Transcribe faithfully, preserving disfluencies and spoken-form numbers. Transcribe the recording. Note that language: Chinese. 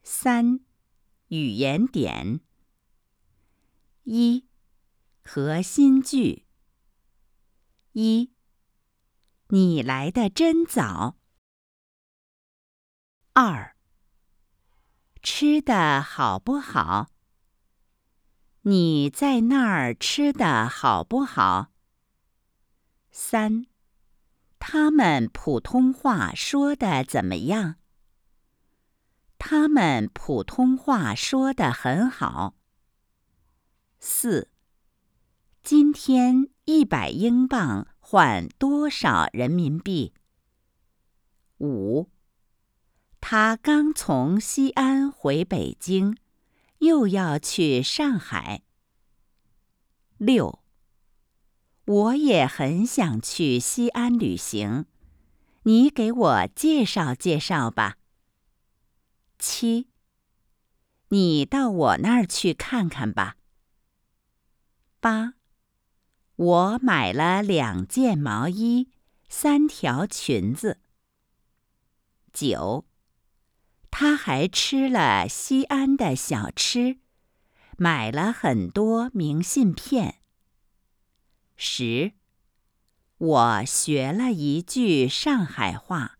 三、语言点。一、核心句。一、你来得真早。二、吃得好不好？你在那儿吃得好不好？三、他们普通话说得怎么样？他们普通话说得很好。四、今天一百英镑换多少人民币？五、他刚从西安回北京，又要去上海。六、我也很想去西安旅行，你给我介绍介绍吧。七、你到我那儿去看看吧。八、我买了两件毛衣，三条裙子。九、他还吃了西安的小吃，买了很多明信片。十、我学了一句上海话。